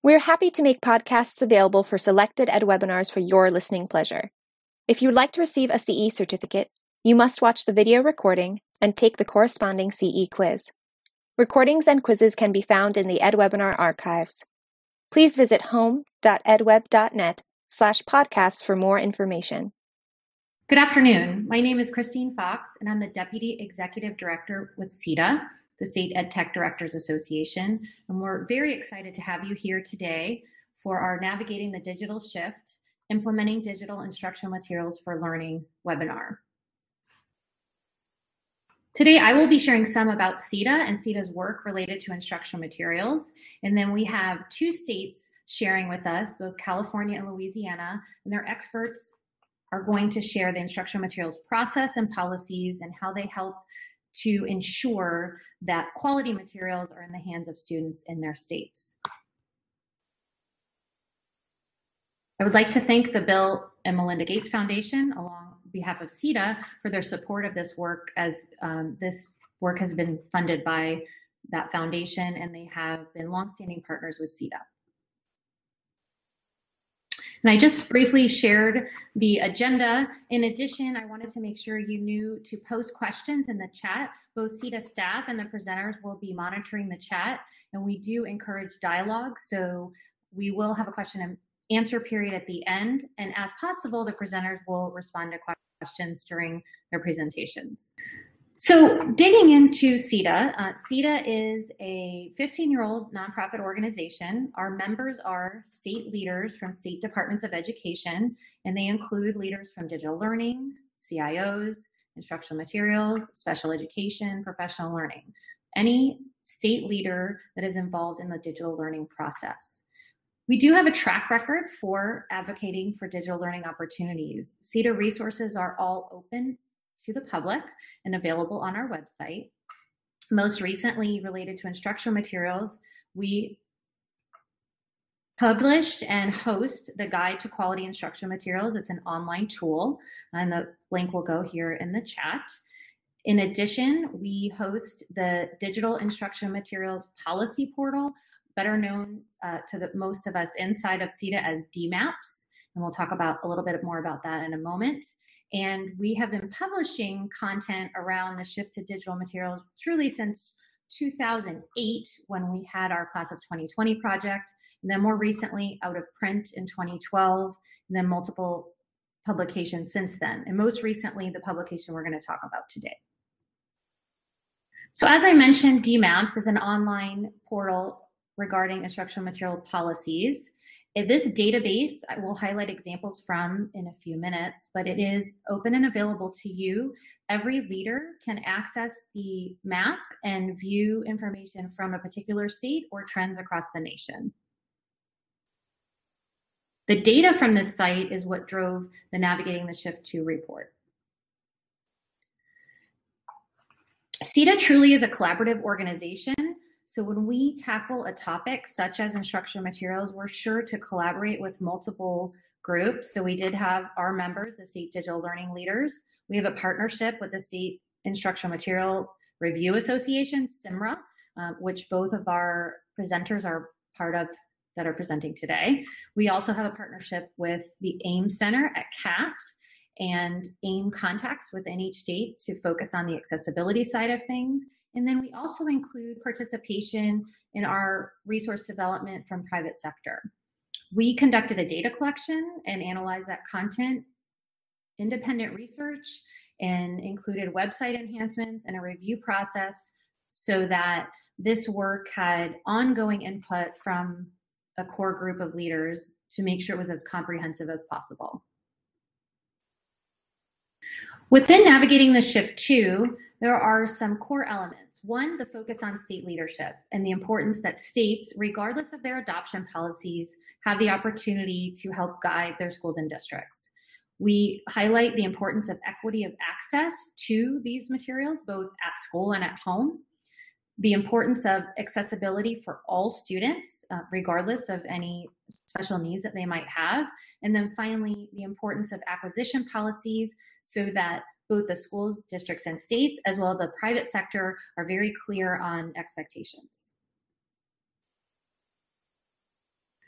We're happy to make podcasts available for selected ed webinars for your listening pleasure. If you'd like to receive a CE certificate, you must watch the video recording and take the corresponding CE quiz. Recordings and quizzes can be found in the EdWebinar archives. Please visit home.edweb.net/podcasts for more information. Good afternoon. My name is Christine Fox, and I'm the Deputy Executive Director with SETA, the State EdTech Directors Association, and we're very excited to have you here today for our Navigating the Digital Shift, Implementing Digital Instructional Materials for Learning webinar. Today, I will be sharing some about SETA and SETA's work related to instructional materials, and then we have two states sharing with us, both California and Louisiana, and their experts are going to share the instructional materials process and policies and how they help to ensure that quality materials are in the hands of students in their states. I would like to thank the Bill and Melinda Gates Foundation along behalf of SETA for their support of this work, as this work has been funded by that foundation, and they have been longstanding partners with SETA. And I just briefly shared the agenda. In addition, I wanted to make sure you knew to post questions in the chat. Both SETA staff and the presenters will be monitoring the chat, and we do encourage dialogue. So we will have a question and answer period at the end, and as possible, the presenters will respond to questions during their presentations. So digging into SETA, SETA is a 15-year-old nonprofit organization. Our members are state leaders from state departments of education, and they include leaders from digital learning, CIOs, instructional materials, special education, professional learning, any state leader that is involved in the digital learning process. We do have a track record for advocating for digital learning opportunities. SETA resources are all open to the public and available on our website. Most recently, related to instructional materials, we published and host the Guide to Quality Instructional Materials. It's an online tool, and the link will go here in the chat. In addition, we host the Digital Instructional Materials Policy Portal, better known to most of us inside of SETA as DMAPS, and we'll talk about a little bit more about that in a moment. And we have been publishing content around the shift to digital materials truly since 2008, when we had our Class of 2020 project, and then more recently out of print in 2012, and then multiple publications since then. And most recently, the publication we're going to talk about today. So as I mentioned, DMAPS is an online portal regarding instructional material policies. This database I will highlight examples from in a few minutes, but it is open and available to you. Every leader can access the map and view information from a particular state or trends across the nation. The data from this site is what drove the Navigating the Shift 2 report. SETA truly is a collaborative organization. So when we tackle a topic such as instructional materials, we're sure to collaborate with multiple groups. So we did have our members, the State Digital Learning Leaders. We have a partnership with the State Instructional Material Review Association, SIMRA, which both of our presenters are part of that are presenting today. We also have a partnership with the AIM Center at CAST and AIM contacts within each state to focus on the accessibility side of things. And then we also include participation in our resource development from private sector. We conducted a data collection and analyzed that content, independent research, and included website enhancements and a review process so that this work had ongoing input from a core group of leaders to make sure it was as comprehensive as possible. Within Navigating the Shift 2, there are some core elements. One, the focus on state leadership and the importance that states, regardless of their adoption policies, have the opportunity to help guide their schools and districts. We highlight the importance of equity of access to these materials, both at school and at home, the importance of accessibility for all students, regardless of any special needs that they might have, and then finally, the importance of acquisition policies so that both the schools, districts, and states, as well as the private sector, are very clear on expectations.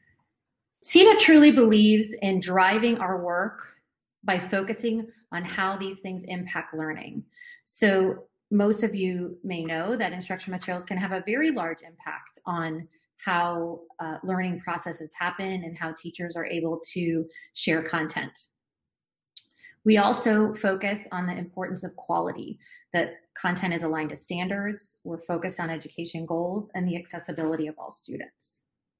CETA truly believes in driving our work by focusing on how these things impact learning. So most of you may know that instructional materials can have a very large impact on how learning processes happen and how teachers are able to share content. We also focus on the importance of quality, that content is aligned to standards, we're focused on education goals, and the accessibility of all students.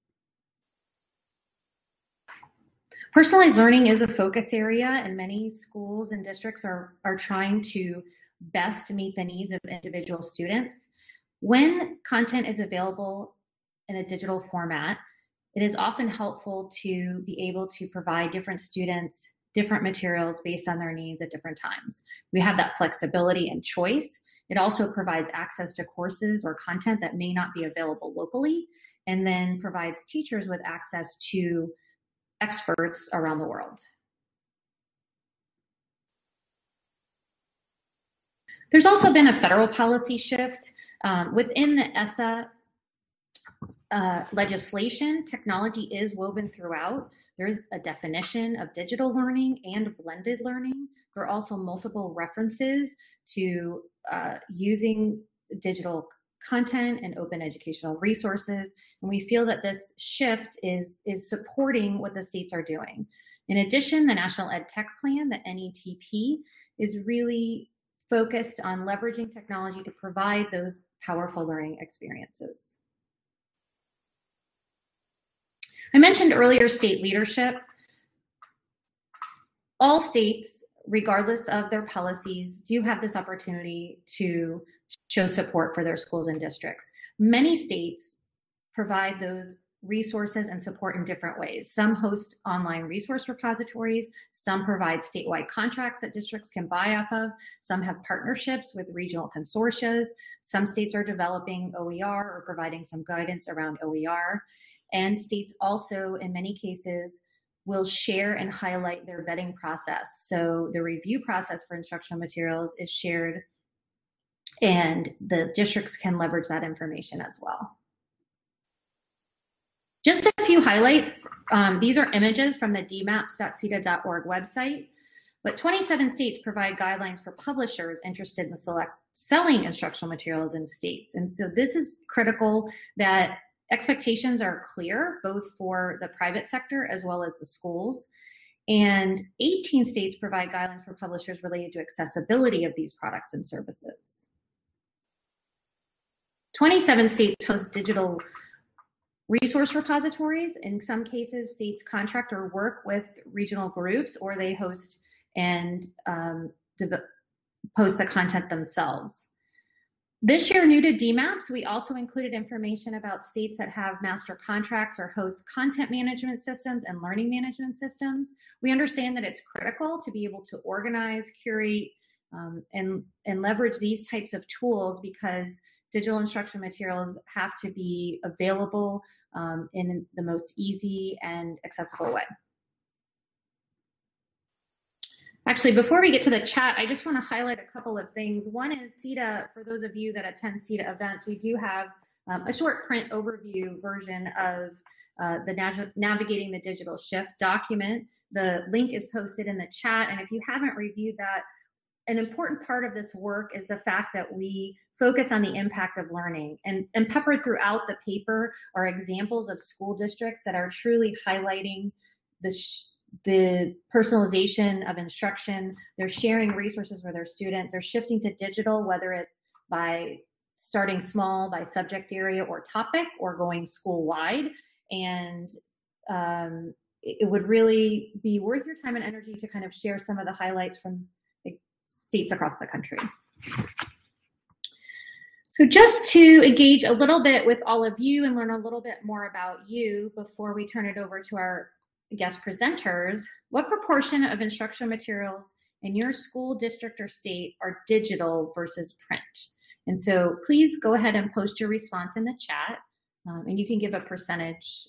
Personalized learning is a focus area, and many schools and districts are trying to best meet the needs of individual students. When content is available in a digital format, it is often helpful to be able to provide different students different materials based on their needs at different times. We have that flexibility and choice. It also provides access to courses or content that may not be available locally, and then provides teachers with access to experts around the world. There's also been a federal policy shift within the ESSA legislation. Technology is woven throughout. There's a definition of digital learning and blended learning. There are also multiple references to using digital content and open educational resources. And we feel that this shift is supporting what the states are doing. In addition, the National Ed Tech Plan, the NETP, is really focused on leveraging technology to provide those powerful learning experiences. I mentioned earlier state leadership. All states, regardless of their policies, do have this opportunity to show support for their schools and districts. Many states provide those resources and support in different ways. Some host online resource repositories, some provide statewide contracts that districts can buy off of, some have partnerships with regional consortia, some states are developing OER or providing some guidance around OER, and states also, in many cases, will share and highlight their vetting process. So the review process for instructional materials is shared, and the districts can leverage that information as well. Just a few highlights. These are images from the dmaps.ceta.org website, but 27 states provide guidelines for publishers interested in selling instructional materials in states. And so this is critical that expectations are clear, both for the private sector as well as the schools. And 18 states provide guidelines for publishers related to accessibility of these products and services. 27 states host digital resource repositories. In some cases, states contract or work with regional groups, or they host and post the content themselves. This year, new to DMAPS, we also included information about states that have master contracts or host content management systems and learning management systems. We understand that it's critical to be able to organize, curate, and leverage these types of tools, because digital instructional materials have to be available in the most easy and accessible way. Actually, before we get to the chat, I just want to highlight a couple of things. One is CETA. For those of you that attend CETA events, we do have a short print overview version of the Navigating the Digital Shift document. The link is posted in the chat, and if you haven't reviewed that, an important part of this work is the fact that we focus on the impact of learning, and peppered throughout the paper are examples of school districts that are truly highlighting the personalization of instruction. They're sharing resources with their students. They're shifting to digital, whether it's by starting small by subject area or topic, or going school-wide. And it would really be worth your time and energy to kind of share some of the highlights from the states across the country. So just to engage a little bit with all of you and learn a little bit more about you before we turn it over to our guest presenters, what proportion of instructional materials in your school, district, or state are digital versus print? And so please go ahead and post your response in the chat, and you can give a percentage.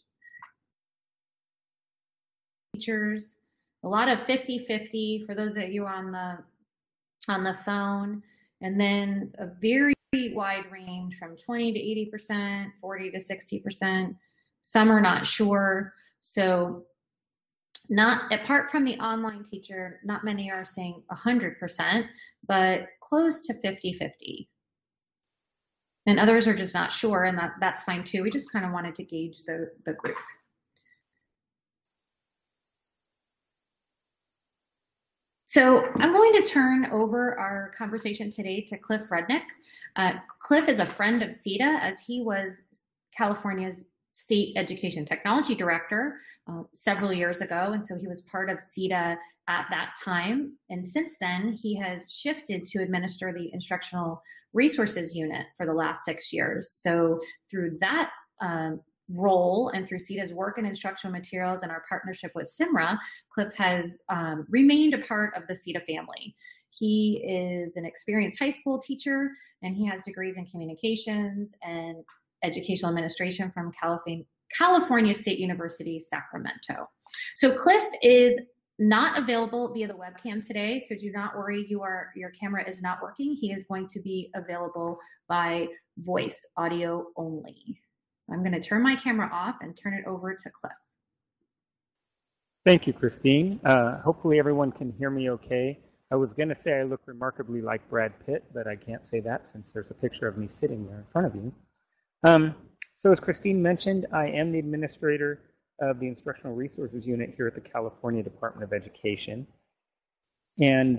Teachers, a lot of 50-50 for those of you on the phone, and then a very wide range from 20 to 80%, 40 to 60%. Some are not sure. So not apart from the online teacher, not many are saying 100%, but close to 50-50. And others are just not sure, and that's fine too. We just kind of wanted to gauge the group. So I'm going to turn over our conversation today to Cliff Rudnick. Cliff is a friend of CETA, as he was California's State Education Technology Director several years ago, and so he was part of CETA at that time. And since then, he has shifted to administer the Instructional Resources Unit for the last 6 years. So through that role and through CETA's work in instructional materials and our partnership with SIMRA, Cliff has remained a part of the CETA family. He is an experienced high school teacher, and he has degrees in communications and educational administration from California State University, Sacramento. So Cliff is not available via the webcam today, so do not worry, your camera is not working. He is going to be available by voice, audio only. So I'm going to turn my camera off and turn it over to Cliff. Thank you, Christine. Hopefully everyone can hear me okay. I was going to say I look remarkably like Brad Pitt, but I can't say that since there's a picture of me sitting there in front of you. So as Christine mentioned, I am the administrator of the Instructional Resources Unit here at the California Department of Education. And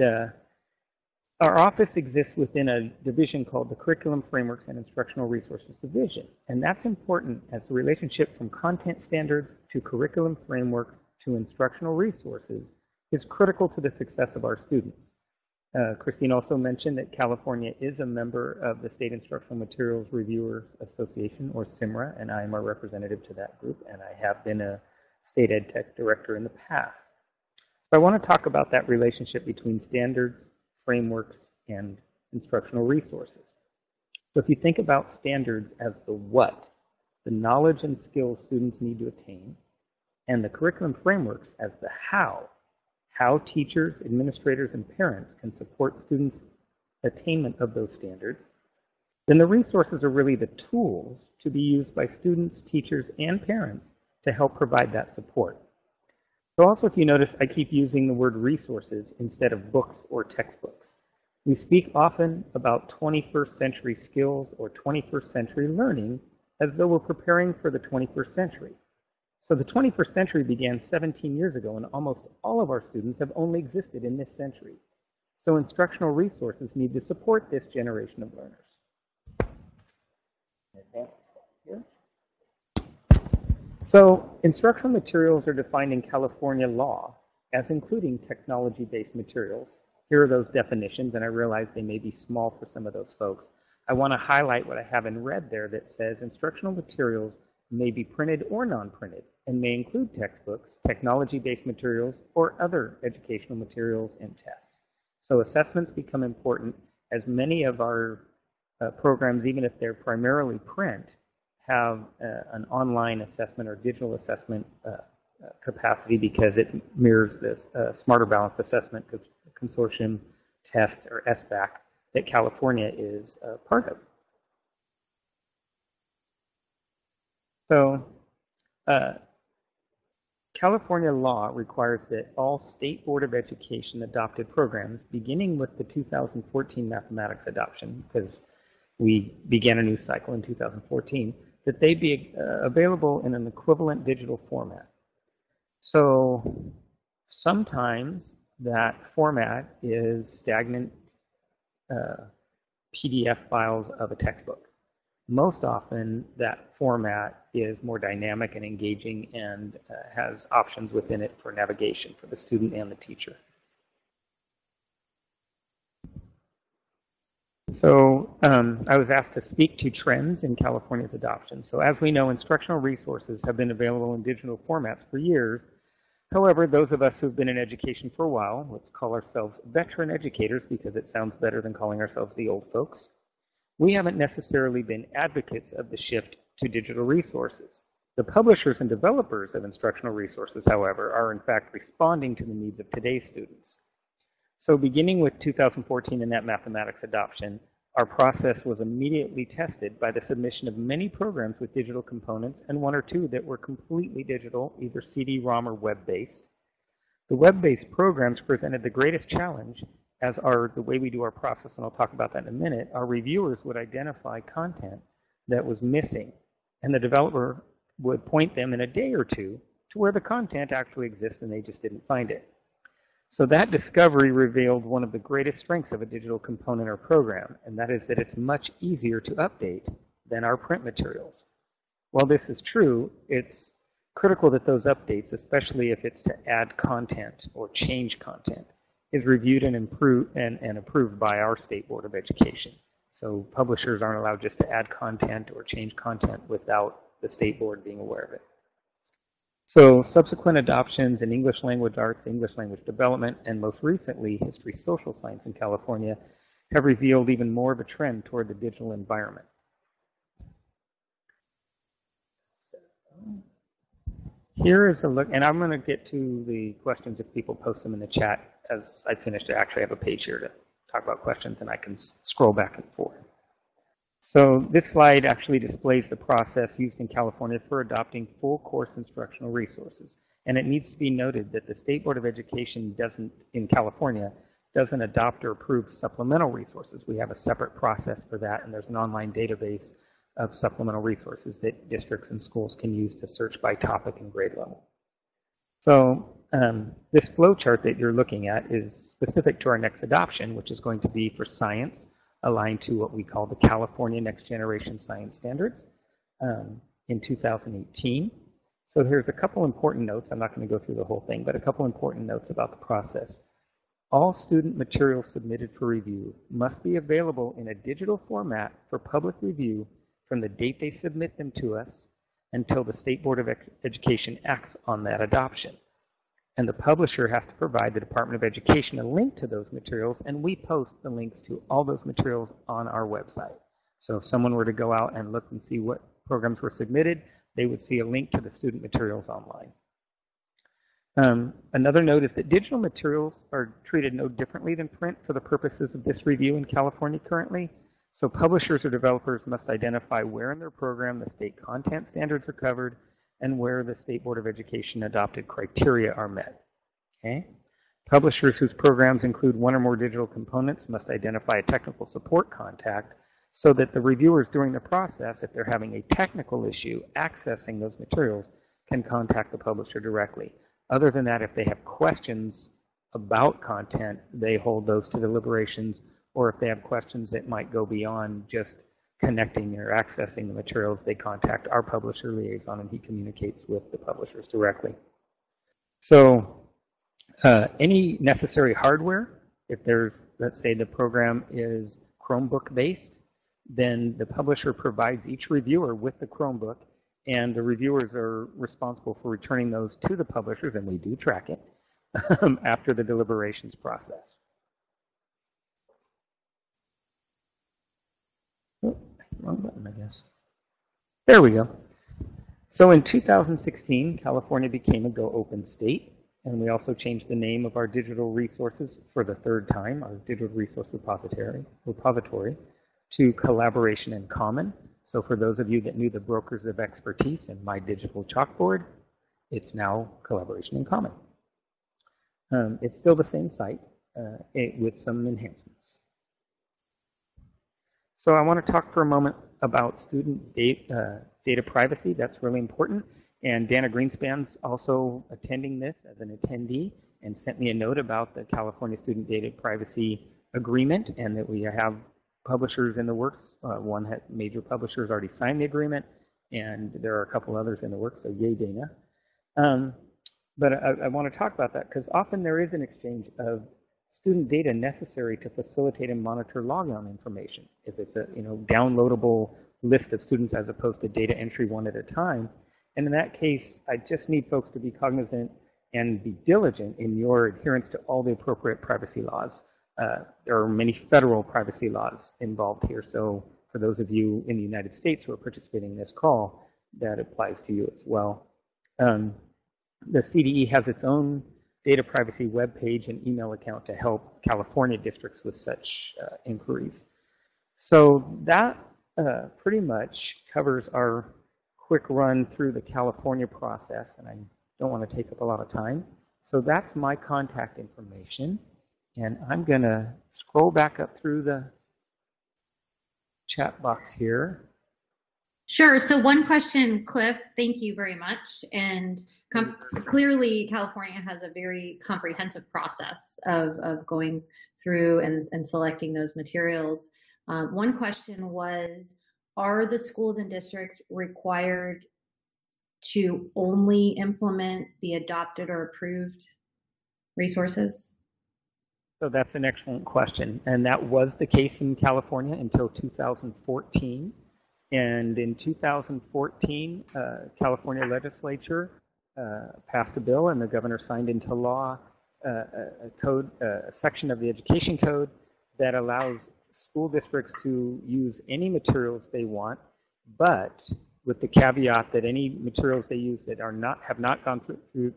our office exists within a division called the Curriculum Frameworks and Instructional Resources Division. And that's important as the relationship from content standards to curriculum frameworks to instructional resources is critical to the success of our students. Christine also mentioned that California is a member of the State Instructional Materials Reviewers Association, or SIMRA, and I am a representative to that group, and I have been a State Ed Tech Director in the past. So I want to talk about that relationship between standards, frameworks, and instructional resources. So if you think about standards as the what, the knowledge and skills students need to attain, and the curriculum frameworks as the how teachers, administrators, and parents can support students' attainment of those standards, then the resources are really the tools to be used by students, teachers, and parents to help provide that support. So also, if you notice, I keep using the word resources instead of books or textbooks. We speak often about 21st century skills or 21st century learning as though we're preparing for the 21st century. So the 21st century began 17 years ago, and almost all of our students have only existed in this century. So instructional resources need to support this generation of learners. Advance the slide here. So instructional materials are defined in California law as including technology-based materials. Here are those definitions, and I realize they may be small for some of those folks. I want to highlight what I have in red there that says instructional materials may be printed or non-printed and may include textbooks, technology-based materials, or other educational materials and tests. So assessments become important as many of our programs, even if they're primarily print, have an online assessment or digital assessment capacity because it mirrors this Smarter Balanced Assessment Consortium test, or SBAC, that California is part of. So California law requires that all State Board of Education adopted programs, beginning with the 2014 mathematics adoption, because we began a new cycle in 2014, that they be available in an equivalent digital format. So sometimes that format is stagnant PDF files of a textbook. Most often, that format is more dynamic and engaging and has options within it for navigation for the student and the teacher. So I was asked to speak to trends in California's adoption. So as we know, instructional resources have been available in digital formats for years. However, those of us who've been in education for a while, let's call ourselves veteran educators because it sounds better than calling ourselves the old folks, we haven't necessarily been advocates of the shift to digital resources. The publishers and developers of instructional resources, however, are in fact responding to the needs of today's students. So beginning with 2014 and that mathematics adoption, Our process was immediately tested by the submission of many programs with digital components and one or two that were completely digital, either CD-ROM or web-based. The web-based programs presented the greatest challenge, as are the way we do our process, and I'll talk about that in a minute. Our reviewers would identify content that was missing, and the developer would point them in a day or two to where the content actually exists and they just didn't find it. So that discovery revealed one of the greatest strengths of a digital component or program, and that is that it's much easier to update than our print materials. While this is true, it's critical that those updates, especially if it's to add content or change content, is reviewed and approved by our State Board of Education. So publishers aren't allowed just to add content or change content without the State Board being aware of it. So subsequent adoptions in English language arts, English language development, and most recently history social science in California have revealed even more of a trend toward the digital environment. Here is a look, and I'm going to get to the questions if people post them in the chat as I finish. I actually have a page here to talk about questions, and I can scroll back and forth. So this slide actually displays the process used in California for adopting full course instructional resources. And it needs to be noted that the State Board of Education in California doesn't adopt or approve supplemental resources. We have a separate process for that, and there's an online database of supplemental resources that districts and schools can use to search by topic and grade level. So this flow chart that you're looking at is specific to our next adoption, which is going to be for science, aligned to what we call the California Next Generation Science Standards in 2018. So here's a couple important notes. I'm not going to go through the whole thing, but a couple important notes about the process. All student materials submitted for review must be available in a digital format for public review from the date they submit them to us until the State Board of Education acts on that adoption. And the publisher has to provide the Department of Education a link to those materials, and we post the links to all those materials on our website. So if someone were to go out and look and see what programs were submitted, they would see a link to the student materials online. Another note is that digital materials are treated no differently than print for the purposes of this review in California currently. So publishers or developers must identify where in their program the state content standards are covered and where the State Board of Education adopted criteria are met. Okay? Publishers whose programs include one or more digital components must identify a technical support contact so that the reviewers during the process, if they're having a technical issue accessing those materials, can contact the publisher directly. Other than that, if they have questions about content, they hold those to deliberations, or if they have questions that might go beyond just connecting or accessing the materials, they contact our publisher liaison and he communicates with the publishers directly. So any necessary hardware, if there's, let's say the program is Chromebook based, then the publisher provides each reviewer with the Chromebook, and the reviewers are responsible for returning those to the publishers, and we do track it after the deliberations process. Wrong button, I guess. There we go. So in 2016, California became a Go Open state, and we also changed the name of our digital resources for the third time, our digital resource repository, to Collaboration in Common. So for those of you that knew the Brokers of Expertise and My Digital Chalkboard, it's now Collaboration in Common. It's still the same site with some enhancements. So I want to talk for a moment about student data privacy. That's really important. And Dana Greenspan's also attending this as an attendee and sent me a note about the California Student Data Privacy Agreement, and that we have publishers in the works. One major publisher's already signed the agreement, and there are a couple others in the works, so yay, Dana. But I want to talk about that because often there is an exchange of student data necessary to facilitate and monitor logon information. If it's a downloadable list of students as opposed to data entry one at a time. And in that case, I just need folks to be cognizant and be diligent in your adherence to all the appropriate privacy laws. There are many federal privacy laws involved here. So for those of you in the United States who are participating in this call, that applies to you as well. The CDE has its own data privacy webpage and email account to help California districts with such inquiries. So that pretty much covers our quick run through the California process, and I don't want to take up a lot of time. So that's my contact information, and I'm going to scroll back up through the chat box here. Sure. So one question, Cliff, thank you very much. And clearly California has a very comprehensive process of going through and selecting those materials. One question was, are the schools and districts required to only implement the adopted or approved resources? So that's an excellent question. And that was the case in California until 2014. And in 2014, California legislature passed a bill, and the governor signed into law a section of the education code that allows school districts to use any materials they want, but with the caveat that any materials they use that have not gone through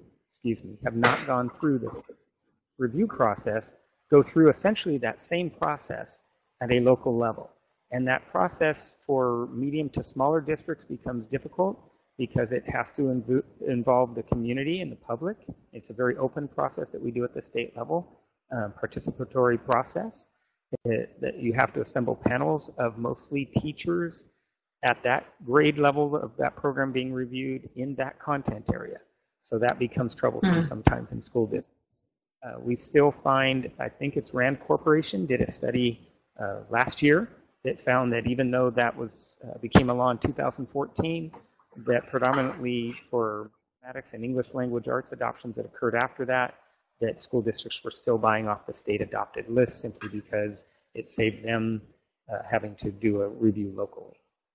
this review process go through essentially that same process at a local level. And that process for medium to smaller districts becomes difficult because it has to involve the community and the public. It's a very open process that we do at the state level, participatory process. That you have to assemble panels of mostly teachers at that grade level of that program being reviewed in that content area. So that becomes troublesome sometimes in school districts. We still find, I think it's Rand Corporation did a study last year that found that even though that became a law in 2014, that predominantly for mathematics and English language arts adoptions that occurred after that school districts were still buying off the state adopted list simply because it saved them having to do a review locally.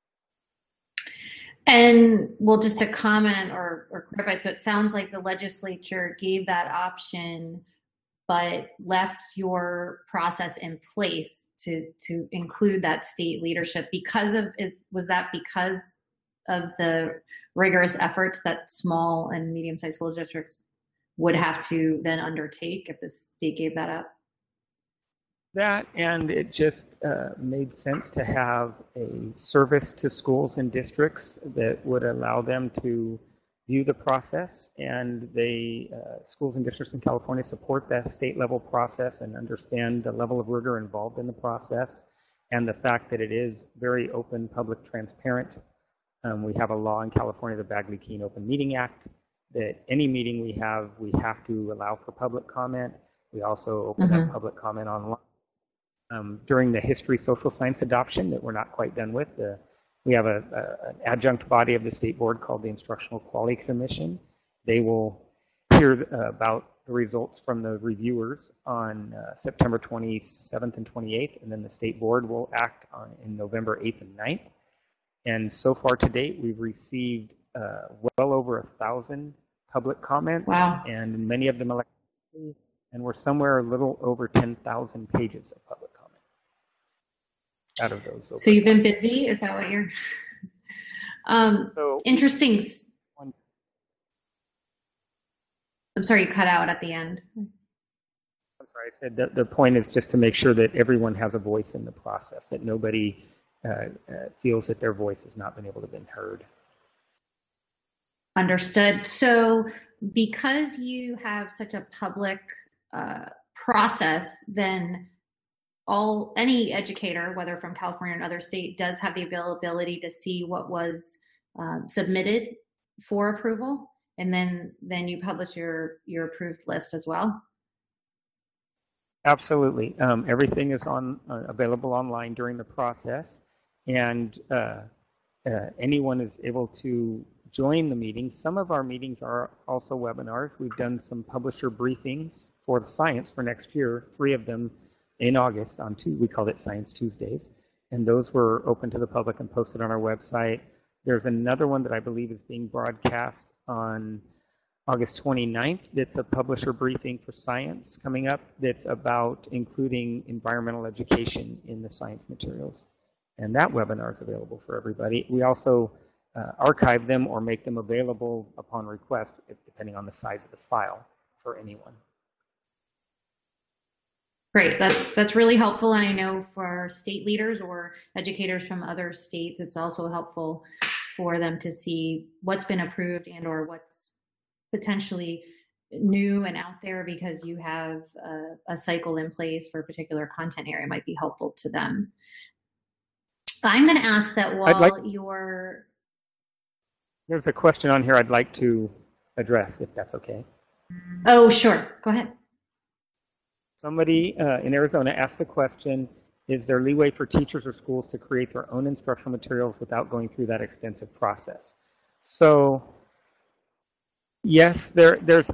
And well, just to comment or clarify, so it sounds like the legislature gave that option, but left your process in place to include that state leadership was that because of the rigorous efforts that small and medium-sized school districts would have to then undertake if the state gave that up? That, and it just made sense to have a service to schools and districts that would allow them to view the process, and schools and districts in California support that state level process and understand the level of rigor involved in the process and the fact that it is very open, public, transparent. We have a law in California, the Bagley-Keene Open Meeting Act, that any meeting we have to allow for public comment. We also open up public comment online. During the history social science adoption that we're not quite done with, we have an adjunct body of the state board called the Instructional Quality Commission. They will hear about the results from the reviewers on September 27th and 28th, and then the state board will act in November 8th and 9th. And so far to date, we've received well over 1,000 public comments, and many of them electronically, and we're somewhere a little over 10,000 pages of public comment out of those. So you've been busy? Is that what you're... interesting. I'm sorry, you cut out at the end. I'm sorry, I said that the point is just to make sure that everyone has a voice in the process, that nobody feels that their voice has not been able to be heard. Understood. So because you have such a public process, then any educator, whether from California or another state, does have the availability to see what was submitted for approval, and then you publish your approved list as well? Absolutely. Everything is available online during the process, and anyone is able to join the meetings. Some of our meetings are also webinars. We've done some publisher briefings for the science for next year, 3 of them in August on we called it Science Tuesdays, and those were open to the public and posted on our website. There's another one that I believe is being broadcast on August 29th. That's a publisher briefing for science coming up that's about including environmental education in the science materials. And that webinar is available for everybody. We also archive them or make them available upon request, depending on the size of the file for anyone. Great. That's really helpful. And I know for state leaders or educators from other states, it's also helpful for them to see what's been approved and or what's potentially new and out there, because you have a cycle in place for a particular content area might be helpful to them. I'm going to ask that There's a question on here I'd like to address, if that's okay. Oh, sure. Go ahead. Somebody in Arizona asked the question, is there leeway for teachers or schools to create their own instructional materials without going through that extensive process? So, yes, there's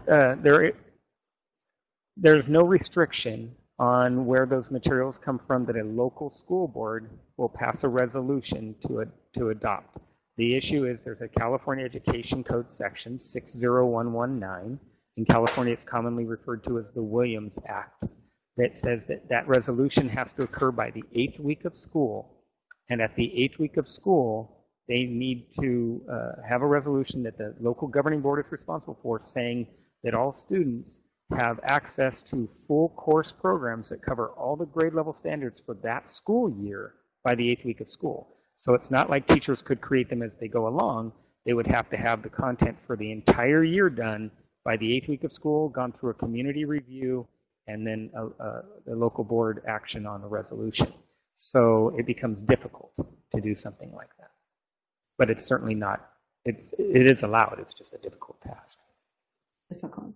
no restriction on where those materials come from that a local school board will pass a resolution to adopt. The issue is there's a California Education Code section 60119. In California, it's commonly referred to as the Williams Act, that says that resolution has to occur by the 8th week of school. And at the 8th week of school, they need to have a resolution that the local governing board is responsible for, saying that all students have access to full course programs that cover all the grade level standards for that school year by the 8th week of school. So it's not like teachers could create them as they go along. They would have to have the content for the entire year done by the 8th week of school, gone through a community review, and then the local board action on the resolution. So it becomes difficult to do something like that. But it's certainly not, it is allowed, it's just a difficult task. Difficult.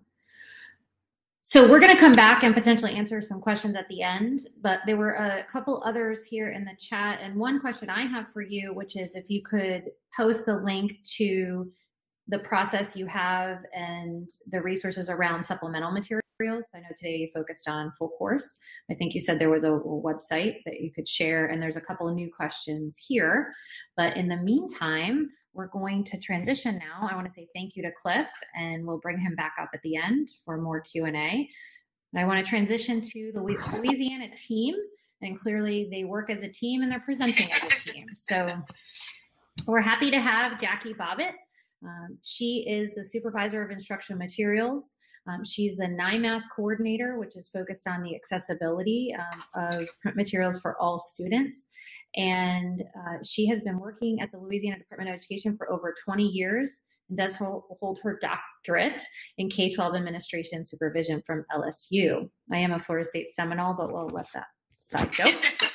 So we're going to come back and potentially answer some questions at the end, but there were a couple others here in the chat. And one question I have for you, which is if you could post the link to the process you have and the resources around supplemental materials. I know today you focused on full course. I think you said there was a website that you could share, and there's a couple of new questions here. But in the meantime, we're going to transition now. I want to say thank you to Cliff, and we'll bring him back up at the end for more Q&A. And I want to transition to the Louisiana team, and clearly they work as a team and they're presenting as a team. So we're happy to have Jackie Bobbitt. She is the supervisor of instructional materials. She's the NIMAS coordinator, which is focused on the accessibility of print materials for all students. And she has been working at the Louisiana Department of Education for over 20 years and does hold her doctorate in K-12 administration and supervision from LSU. I am a Florida State Seminole, but we'll let that side go.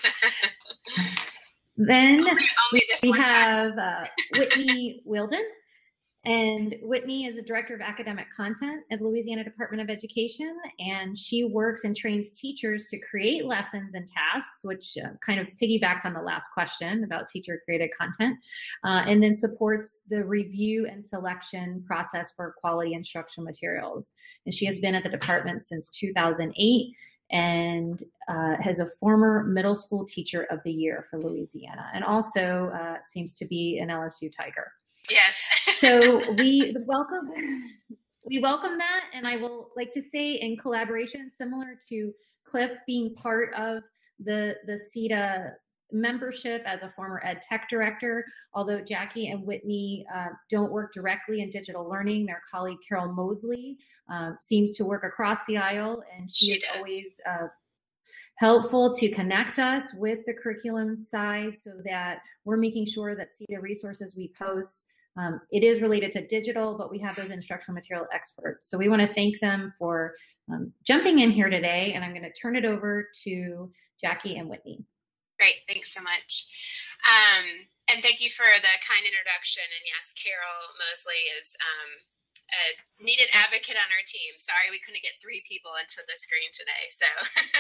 Then we have Whitney Wilden. And Whitney is the Director of Academic Content at Louisiana Department of Education, and she works and trains teachers to create lessons and tasks, which kind of piggybacks on the last question about teacher-created content, and then supports the review and selection process for quality instructional materials. And she has been at the department since 2008 and has a former middle school teacher of the year for Louisiana, and also seems to be an LSU Tiger. Yes. So we welcome that, and I will like to say in collaboration, similar to Cliff being part of the CETA membership as a former ed tech director, although Jackie and Whitney don't work directly in digital learning, their colleague Carol Mosley seems to work across the aisle, and she is always helpful to connect us with the curriculum side so that we're making sure that CETA resources we post, it is related to digital, but we have those instructional material experts. So we want to thank them for jumping in here today, and I'm going to turn it over to Jackie and Whitney. Great, thanks so much. And thank you for the kind introduction. And yes, Carol Mosley is a needed advocate on our team. Sorry we couldn't get 3 people into the screen today. So,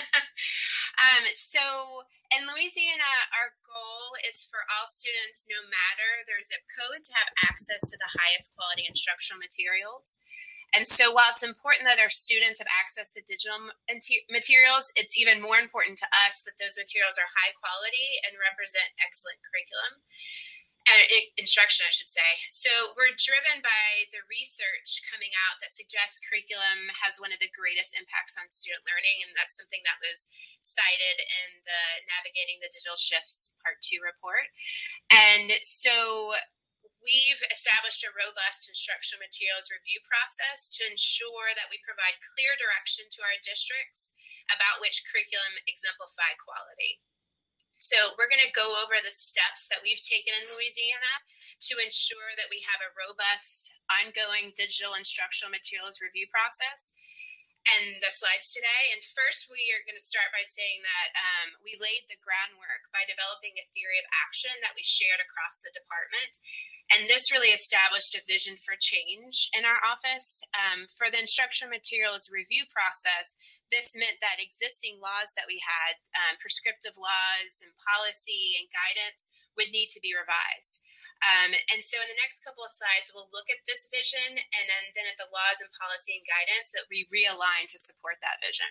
so in Louisiana, our goal is for all students, no matter their zip code, to have access to the highest quality instructional materials. And so while it's important that our students have access to digital materials, it's even more important to us that those materials are high quality and represent excellent curriculum. Instruction, I should say. So we're driven by the research coming out that suggests curriculum has one of the greatest impacts on student learning, and that's something that was cited in the Navigating the Digital Shifts Part 2 report. And so we've established a robust instructional materials review process to ensure that we provide clear direction to our districts about which curriculum exemplify quality. So we're going to go over the steps that we've taken in Louisiana to ensure that we have a robust, ongoing digital instructional materials review process, and the slides today. And first, we are going to start by saying that we laid the groundwork by developing a theory of action that we shared across the department. And this really established a vision for change in our office. For the instructional materials review process, this meant that existing laws that we had, prescriptive laws and policy and guidance, would need to be revised. And so in the next couple of slides, we'll look at this vision and then at the laws and policy and guidance that we realign to support that vision.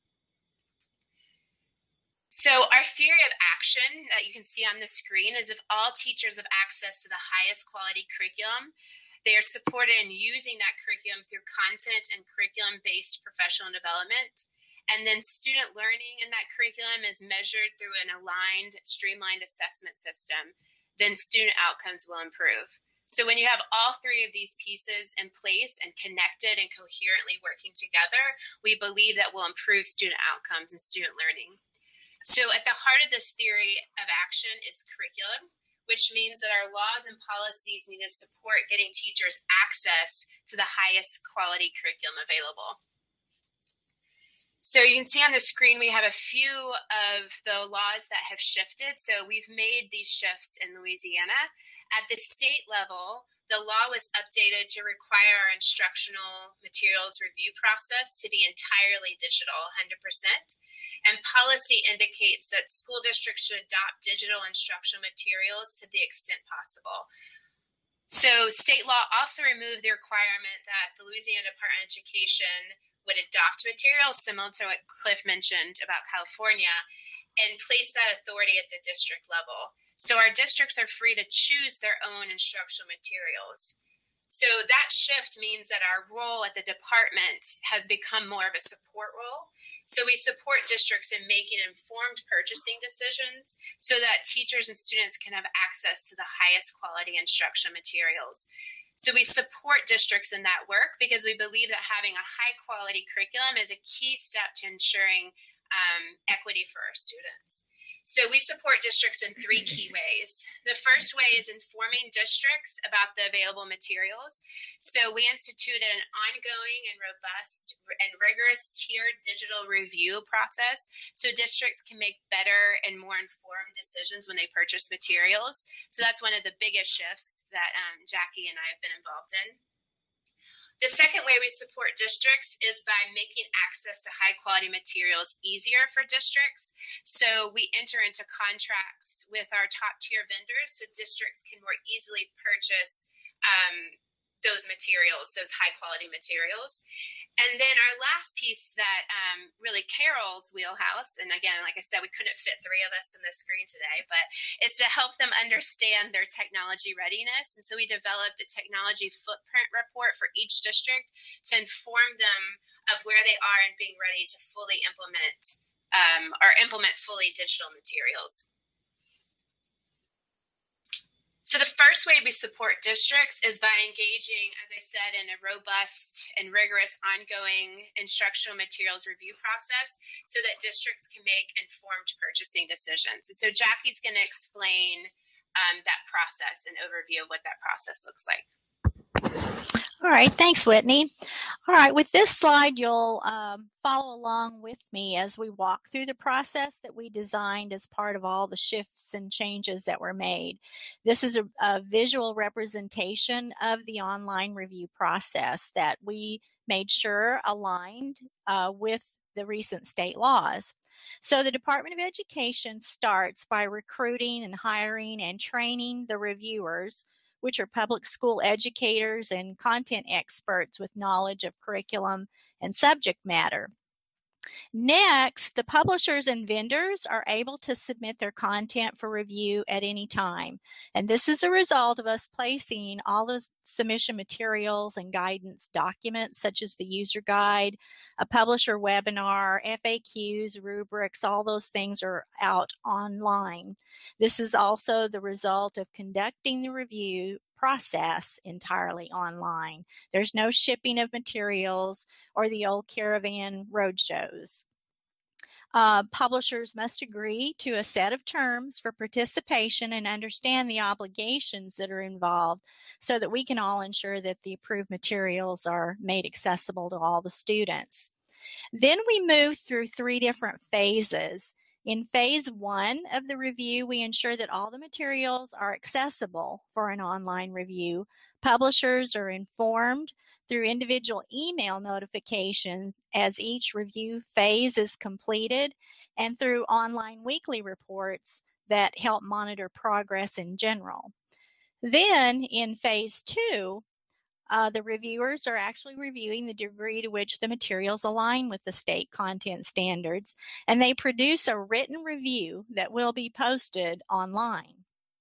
So our theory of action that you can see on the screen is if all teachers have access to the highest quality curriculum, they are supported in using that curriculum through content and curriculum-based professional development. And then student learning in that curriculum is measured through an aligned, streamlined assessment system. Then student outcomes will improve. So when you have all three of these pieces in place and connected and coherently working together, we believe that will improve student outcomes and student learning. So at the heart of this theory of action is curriculum, which means that our laws and policies need to support getting teachers access to the highest quality curriculum available. So you can see on the screen, we have a few of the laws that have shifted. So we've made these shifts in Louisiana. At the state level, the law was updated to require our instructional materials review process to be entirely digital, 100%. And policy indicates that school districts should adopt digital instructional materials to the extent possible. So state law also removed the requirement that the Louisiana Department of Education would adopt materials similar to what Cliff mentioned about California and place that authority at the district level. So our districts are free to choose their own instructional materials. So that shift means that our role at the department has become more of a support role. So we support districts in making informed purchasing decisions so that teachers and students can have access to the highest quality instructional materials. So we support districts in that work because we believe that having a high quality curriculum is a key step to ensuring equity for our students. So we support districts in three key ways. The first way is informing districts about the available materials. So we instituted an ongoing and robust and rigorous tiered digital review process so districts can make better and more informed decisions when they purchase materials. So that's one of the biggest shifts that Jackie and I have been involved in. The second way we support districts is by making access to high quality materials easier for districts. So we enter into contracts with our top tier vendors so districts can more easily purchase those materials, those high quality materials. And then our last piece that really Carol's wheelhouse, and again, like I said, we couldn't fit three of us in the screen today, but is to help them understand their technology readiness. And so we developed a technology footprint report for each district to inform them of where they are in being ready to fully implement fully digital materials. So the first way we support districts is by engaging, as I said, in a robust and rigorous ongoing instructional materials review process so that districts can make informed purchasing decisions. And so Jackie's going to explain that process, an overview of what that process looks like. All right, thanks, Whitney. All right, with this slide, you'll follow along with me as we walk through the process that we designed as part of all the shifts and changes that were made. This is a visual representation of the online review process that we made sure aligned with the recent state laws. So the Department of Education starts by recruiting and hiring and training the reviewers, which are public school educators and content experts with knowledge of curriculum and subject matter. Next, the publishers and vendors are able to submit their content for review at any time. And this is a result of us placing all the submission materials and guidance documents, such as the user guide, a publisher webinar, FAQs, rubrics, all those things are out online. This is also the result of conducting the review process entirely online. There's no shipping of materials or the old caravan roadshows. Publishers must agree to a set of terms for participation and understand the obligations that are involved so that we can all ensure that the approved materials are made accessible to all the students. Then we move through 3 different phases. In phase 1 of the review, we ensure that all the materials are accessible for an online review. Publishers are informed through individual email notifications as each review phase is completed, and through online weekly reports that help monitor progress in general. Then in phase 2, the reviewers are actually reviewing the degree to which the materials align with the state content standards, and they produce a written review that will be posted online.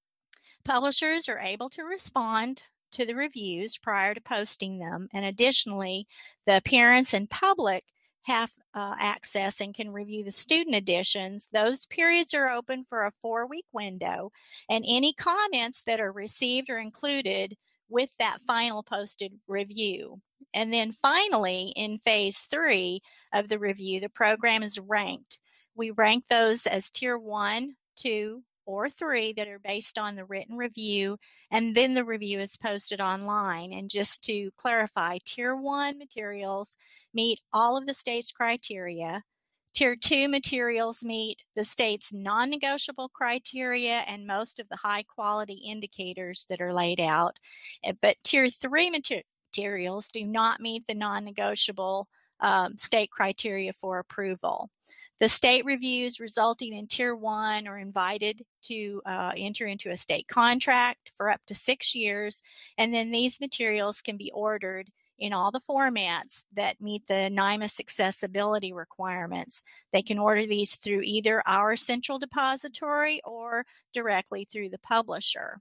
Publishers are able to respond to the reviews prior to posting them, and additionally, the parents and public have access and can review the student editions. Those periods are open for a 4-week window, and any comments that are received are included with that final posted review. And then finally, in phase 3 of the review, the program is ranked. We rank those as tier 1, 2, or 3 that are based on the written review, and then the review is posted online. And just to clarify, tier 1 materials meet all of the state's criteria. Tier 2 materials meet the state's non-negotiable criteria and most of the high-quality indicators that are laid out. But Tier 3 materials do not meet the non-negotiable state criteria for approval. The state reviews resulting in Tier 1 are invited to enter into a state contract for up to 6 years, and then these materials can be ordered in all the formats that meet the NYMIS accessibility requirements. They can order these through either our central depository or directly through the publisher.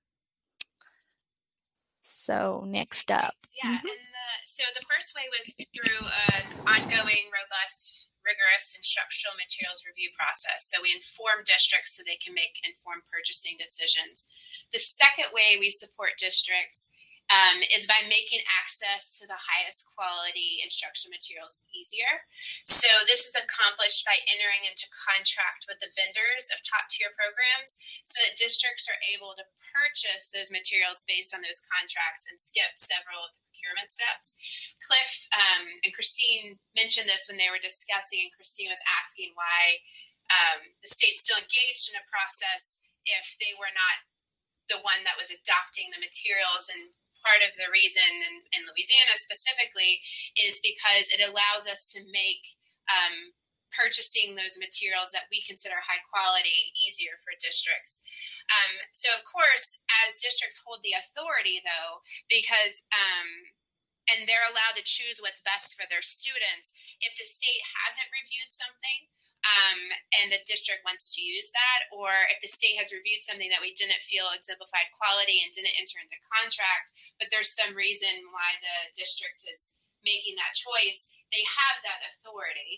So next up. Yeah, and so the first way was through an ongoing, robust, rigorous instructional materials review process. So we inform districts so they can make informed purchasing decisions. The second way we support districts is by making access to the highest quality instructional materials easier. So this is accomplished by entering into contract with the vendors of top tier programs so that districts are able to purchase those materials based on those contracts and skip several of the procurement steps. Cliff and Christine mentioned this when they were discussing, and Christine was asking why the state's still engaged in a process if they were not the one that was adopting the materials. And part of the reason in Louisiana specifically is because it allows us to make purchasing those materials that we consider high quality easier for districts. So of course, as districts hold the authority though, because and they're allowed to choose what's best for their students, if the state hasn't reviewed something and the district wants to use that, or if the state has reviewed something that we didn't feel exemplified quality and didn't enter into contract, but there's some reason why the district is making that choice, they have that authority.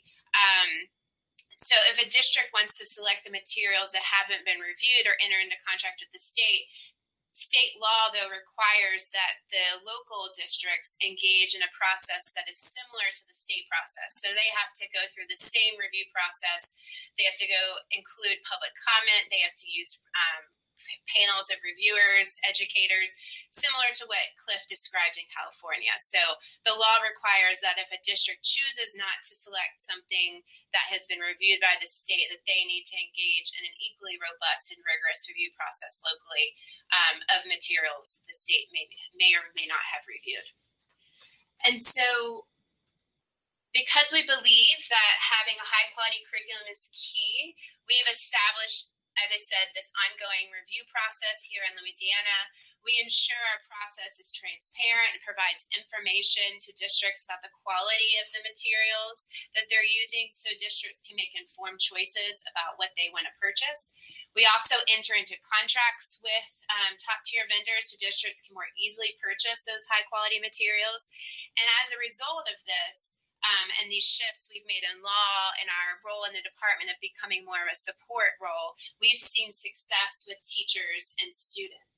So if a district wants to select the materials that haven't been reviewed or enter into contract with the state law, though, requires that the local districts engage in a process that is similar to the state process. So they have to go through the same review process. They have to go include public comment. They have to use panels of reviewers, educators, similar to what Cliff described in California. So the law requires that if a district chooses not to select something that has been reviewed by the state, that they need to engage in an equally robust and rigorous review process locally of materials the state may or may not have reviewed. And so because we believe that having a high quality curriculum is key, we've established, as I said, this ongoing review process here in Louisiana. We ensure our process is transparent and provides information to districts about the quality of the materials that they're using so districts can make informed choices about what they want to purchase. We also enter into contracts with top tier vendors so districts can more easily purchase those high quality materials. And as a result of this, and these shifts we've made in law and our role in the department of becoming more of a support role, we've seen success with teachers and students.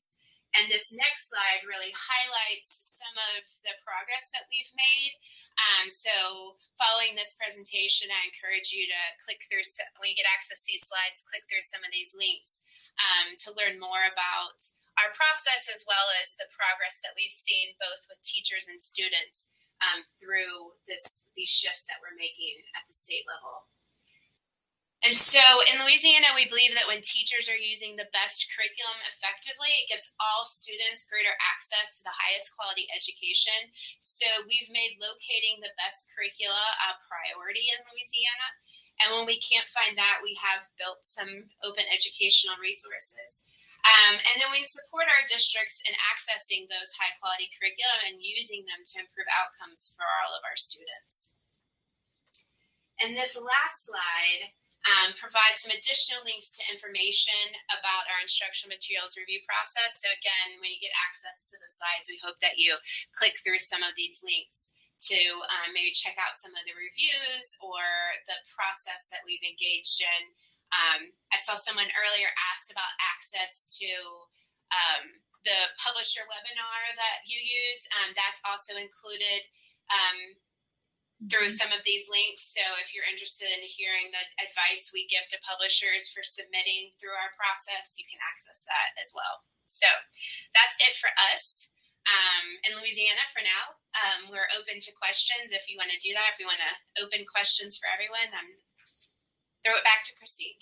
And this next slide really highlights some of the progress that we've made. So following this presentation, I encourage you to click through, when you get access to these slides, click through some of these links to learn more about our process, as well as the progress that we've seen both with teachers and students through these shifts that we're making at the state level. And so in Louisiana, we believe that when teachers are using the best curriculum effectively, it gives all students greater access to the highest quality education. So we've made locating the best curricula a priority in Louisiana. And when we can't find that, we have built some open educational resources. And then we support our districts in accessing those high quality curriculum and using them to improve outcomes for all of our students. And this last slide provides some additional links to information about our instructional materials review process. So again, when you get access to the slides, we hope that you click through some of these links to maybe check out some of the reviews or the process that we've engaged in. I saw someone earlier asked about access to the publisher webinar that you use. That's also included through some of these links. So if you're interested in hearing the advice we give to publishers for submitting through our process, you can access that as well. So that's it for us in Louisiana for now. We're open to questions if you want to do that. If you want to open questions for everyone, throw it back to Christine.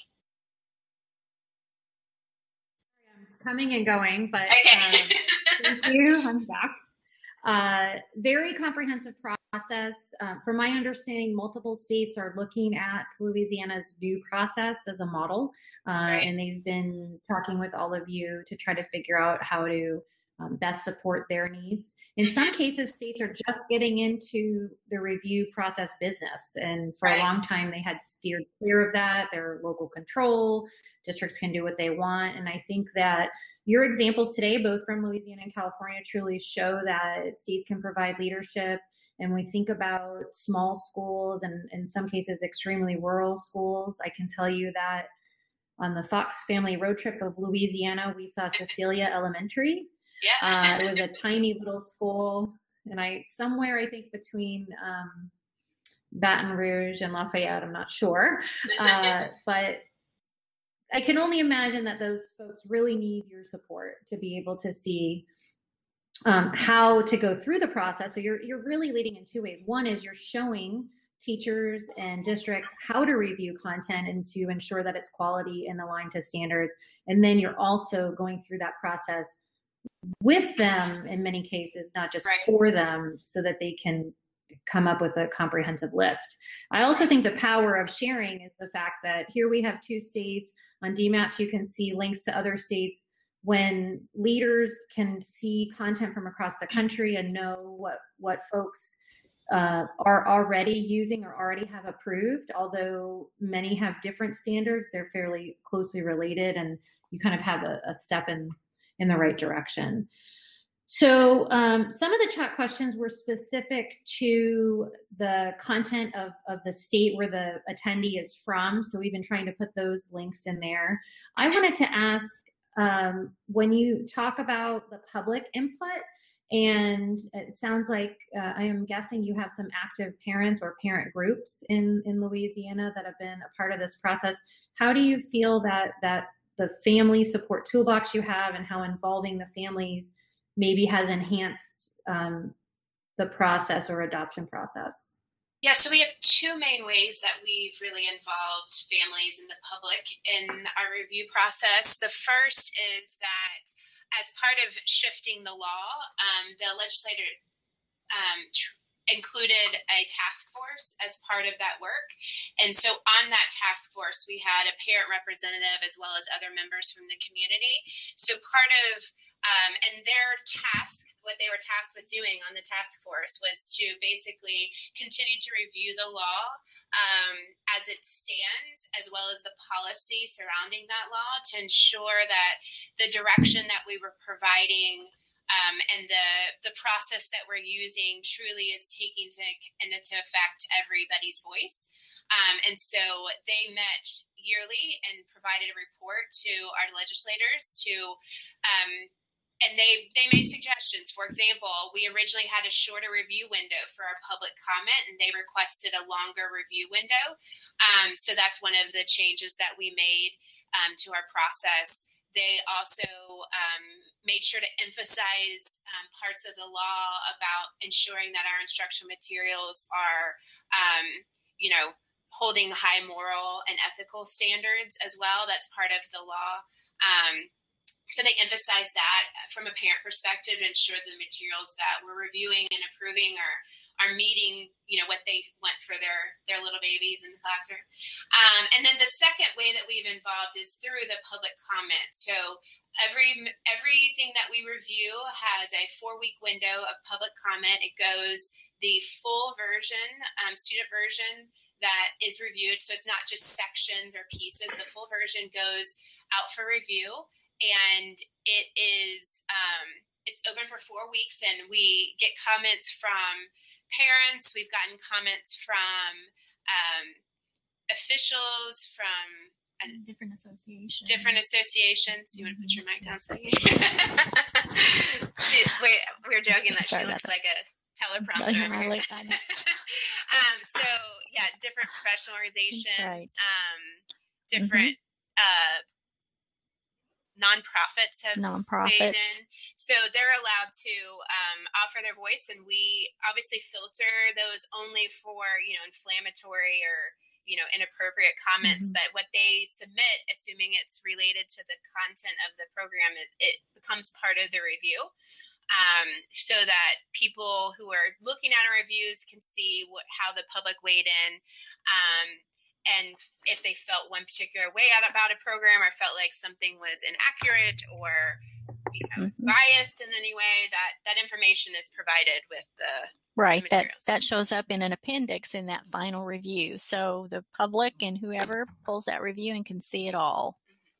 I'm coming and going, but okay. Thank you. I'm back. Very comprehensive process. From my understanding, multiple states are looking at Louisiana's new process as a model, Right. and they've been talking with all of you to try to figure out how to best support their needs. In some cases, states are just getting into the review process business, and for Right. a long time they had steered clear of that. They're local control, districts can do what they want, and I think that your examples today, both from Louisiana and California, truly show that states can provide leadership. And we think about small schools and in some cases extremely rural schools. I can tell you that on the Fox family road trip of Louisiana, we saw Cecilia Elementary. Yeah. It was a tiny little school, and somewhere I think between Baton Rouge and Lafayette, I'm not sure, but I can only imagine that those folks really need your support to be able to see how to go through the process. So you're really leading in two ways. One is you're showing teachers and districts how to review content and to ensure that it's quality and aligned to standards. And then you're also going through that process with them in many cases, not just Right. for them, so that they can come up with a comprehensive list. I also think the power of sharing is the fact that here we have 2 states. On DMAPS, you can see links to other states. When leaders can see content from across the country and know what folks are already using or already have approved, although many have different standards, they're fairly closely related, and you kind of have a step in the right direction. So some of the chat questions were specific to the content of the state where the attendee is from. So we've been trying to put those links in there. I wanted to ask, when you talk about the public input, and it sounds like I am guessing you have some active parents or parent groups in Louisiana that have been a part of this process. How do you feel that the family support toolbox you have and how involving the families maybe has enhanced the process or adoption process? Yeah, so we have 2 main ways that we've really involved families and the public in our review process. The first is that as part of shifting the law, the legislature included a task force as part of that work. And so on that task force, we had a parent representative as well as other members from the community. So part of and their task, what they were tasked with doing on the task force, was to basically continue to review the law as it stands, as well as the policy surrounding that law, to ensure that the direction that we were providing and the process that we're using truly is taking into effect everybody's voice. And so they met yearly and provided a report to our legislators to and they made suggestions. For example, we originally had a shorter review window for our public comment, and they requested a longer review window. So that's one of the changes that we made to our process. They also made sure to emphasize parts of the law about ensuring that our instructional materials are, holding high moral and ethical standards as well. That's part of the law. So they emphasize that from a parent perspective to ensure the materials that we're reviewing and approving are meeting, what they want for their little babies in the classroom. And then the second way that we've involved is through the public comment. So everything that we review has a 4-week window of public comment. It goes the full version, student version that is reviewed. So it's not just sections or pieces. The full version goes out for review. And it is it's open for 4 weeks, and we get comments from parents. We've gotten comments from officials, from different associations. You want to put your mic down? We're joking that she looks like a teleprompter. So yeah, different professional organizations, right. Different. Nonprofits have weighed in, so they're allowed to offer their voice, and we obviously filter those only for inflammatory or inappropriate comments. But what they submit, assuming it's related to the content of the program, it becomes part of the review, so that people who are looking at our reviews can see how the public weighed in. And if they felt one particular way about a program, or felt like something was inaccurate or biased in any way, that information is provided with the materials. That shows up in an appendix in that final review. So the public and whoever pulls that review and can see it all.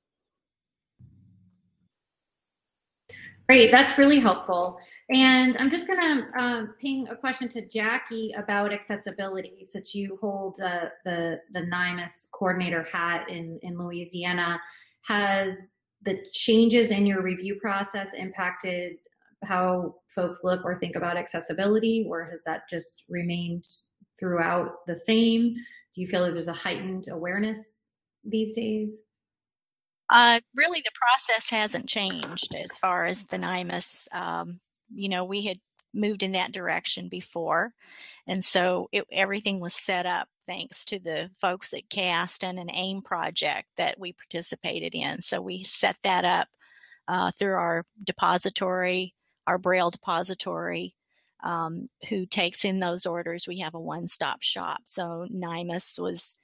Great, that's really helpful. And I'm just going to ping a question to Jackie about accessibility, since you hold the NIMAS coordinator hat in Louisiana. Has the changes in your review process impacted how folks look or think about accessibility, or has that just remained throughout the same? Do you feel that there's a heightened awareness these days? Really, the process hasn't changed as far as the NIMAS. We had moved in that direction before, and so everything was set up thanks to the folks at CAST and an AIM project that we participated in. So we set that up through our depository, our Braille depository, who takes in those orders. We have a one-stop shop. So NIMAS was,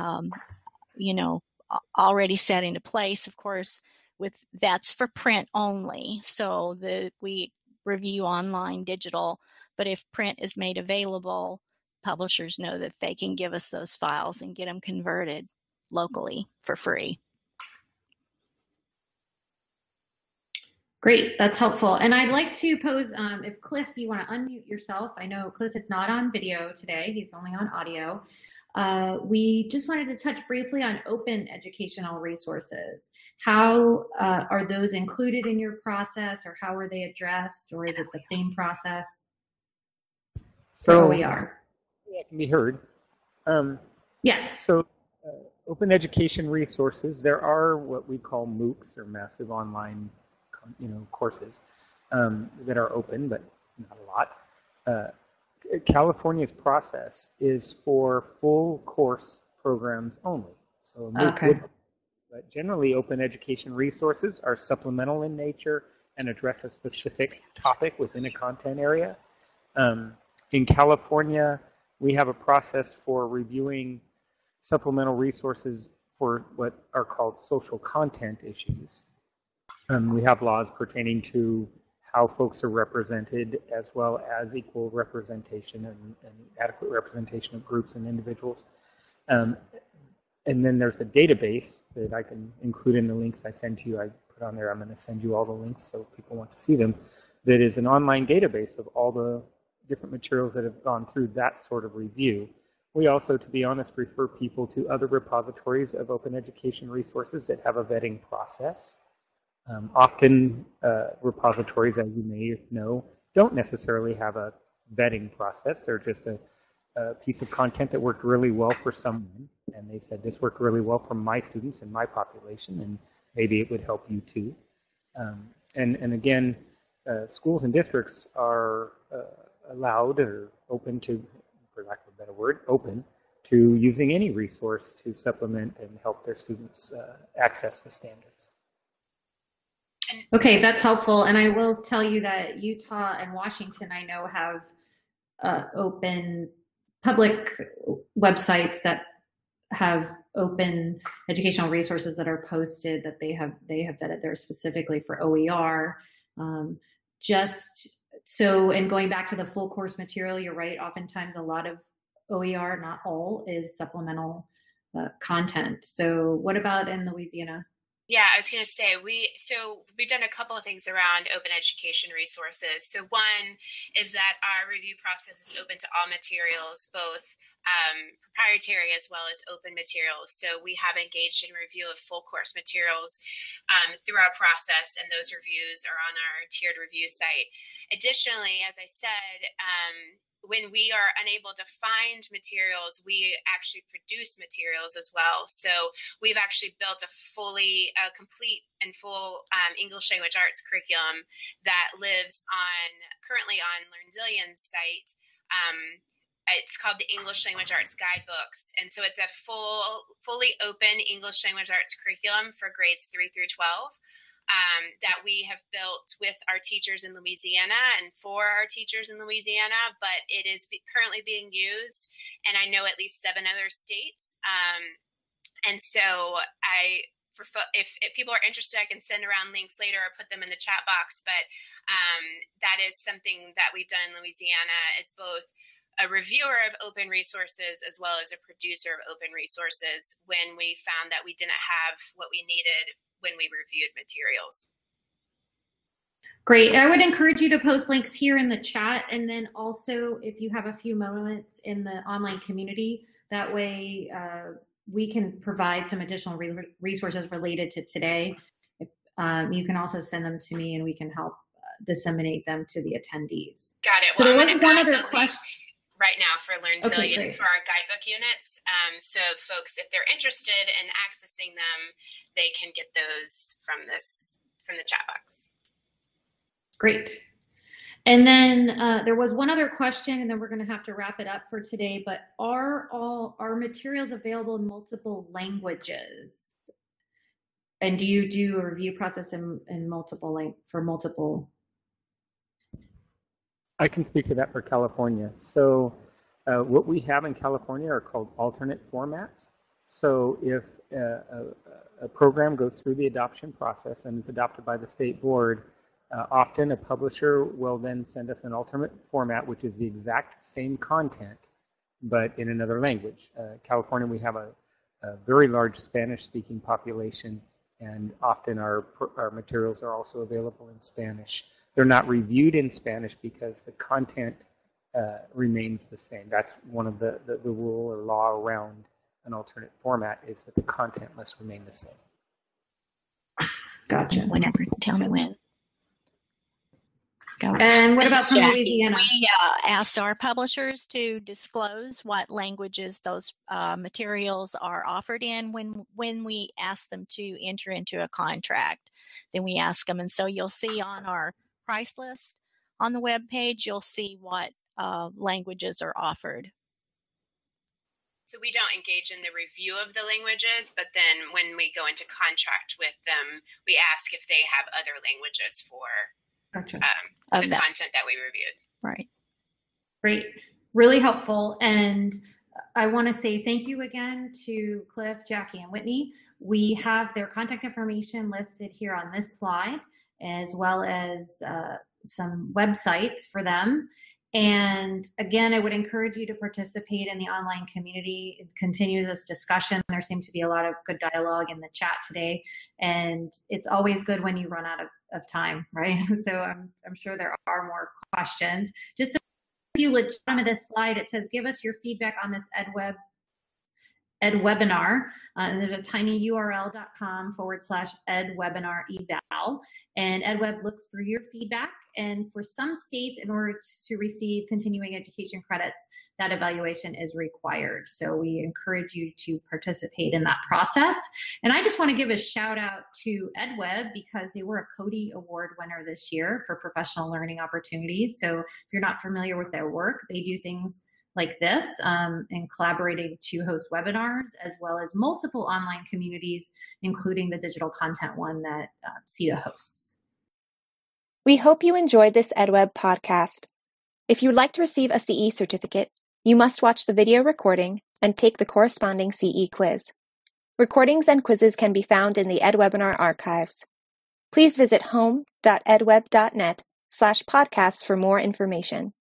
already set into place. Of course, that's for print only. So we review online, digital, but if print is made available, publishers know that they can give us those files and get them converted locally for free. Great, that's helpful. And I'd like to pose, if Cliff, you want to unmute yourself. I know Cliff is not on video today, he's only on audio. We just wanted to touch briefly on open educational resources. How are those included in your process, or how are they addressed, or is it the same process? So we are. Yeah, it can be heard. Yes. So open education resources, there are what we call MOOCs, or massive online courses that are open, but not a lot. California's process is for full course programs only. So a MOOC but generally open education resources are supplemental in nature and address a specific topic within a content area. In California, we have a process for reviewing supplemental resources for what are called social content issues. We have laws pertaining to how folks are represented, as well as equal representation and adequate representation of groups and individuals. And then there's a database that I can include in the links I send to you. I put on there, I'm going to send you all the links so people want to see them. That is an online database of all the different materials that have gone through that sort of review. We also, to be honest, refer people to other repositories of open education resources that have a vetting process. Often repositories, as you may know, don't necessarily have a vetting process. They're just a piece of content that worked really well for someone, and they said this worked really well for my students and my population, and maybe it would help you too. And again, schools and districts are allowed or open to, for lack of a better word, open to using any resource to supplement and help their students access the standards. Okay, that's helpful. And I will tell you that Utah and Washington, I know, have open public websites that have open educational resources that are posted that they have vetted there specifically for OER. Just so, and going back to the full course material, you're right. Oftentimes, a lot of OER, not all, is supplemental content. So, what about in Louisiana? Yeah, I was going to say, we've done a couple of things around open education resources. So one is that our review process is open to all materials, both proprietary as well as open materials. So we have engaged in review of full course materials through our process, and those reviews are on our tiered review site. Additionally, as I said, when we are unable to find materials, we actually produce materials as well. So we've actually built a complete and full English language arts curriculum that lives currently on LearnZillion's site. It's called the English Language Arts Guidebooks. And so it's a fully open English language arts curriculum for grades 3 through 12. That we have built with our teachers in Louisiana and for our teachers in Louisiana, but it is currently being used, and I know at least 7 other states. And so if people are interested, I can send around links later or put them in the chat box, but that is something that we've done in Louisiana as both a reviewer of open resources as well as a producer of open resources when we found that we didn't have what we needed when we reviewed materials. Great. I would encourage you to post links here in the chat, and then also if you have a few moments in the online community, that way we can provide some additional resources related to today. You can also send them to me and we can help disseminate them to the attendees. Got it. So well, there was one other question. Right now for LearnZillion for our guidebook units. So folks, if they're interested in accessing them, they can get those from the chat box. Great. And then there was one other question, and then we're going to have to wrap it up for today, but are our materials available in multiple languages? And do you do a review process in multiple? I can speak to that for California. So what we have in California are called alternate formats. So if a program goes through the adoption process and is adopted by the state board, often a publisher will then send us an alternate format, which is the exact same content, but in another language. California, we have a very large Spanish-speaking population, and often our materials are also available in Spanish. They're not reviewed in Spanish because the content remains the same. That's one of the rule or law around an alternate format, is that the content must remain the same. Gotcha. Whenever, tell me when. Go. And what about from Louisiana? We asked our publishers to disclose what languages those materials are offered in when we ask them to enter into a contract. Then we ask them, and so you'll see on our price list on the web page, you'll see what languages are offered. So we don't engage in the review of the languages, but then when we go into contract with them, we ask if they have other languages for the content that we reviewed. Right. Great. Really helpful. And I want to say thank you again to Cliff, Jackie, and Whitney. We have their contact information listed here on this slide, as well as some websites for them. And again, I would encourage you to participate in the online community, continue this discussion. There seemed to be a lot of good dialogue in the chat today, and it's always good when you run out of time, right? So I'm sure there are more questions. Just a few at the bottom of this slide, it says, give us your feedback on this EdWebinar, and there's a tiny url.com/edwebinareval. And EdWeb looks for your feedback. And for some states, in order to receive continuing education credits, that evaluation is required. So we encourage you to participate in that process. And I just want to give a shout out to EdWeb because they were a CODI Award winner this year for professional learning opportunities. So if you're not familiar with their work, they do things like this and collaborating to host webinars, as well as multiple online communities, including the digital content one that CETA hosts. We hope you enjoyed this EdWeb podcast. If you'd like to receive a CE certificate, you must watch the video recording and take the corresponding CE quiz. Recordings and quizzes can be found in the EdWebinar archives. Please visit home.edweb.net/podcasts for more information.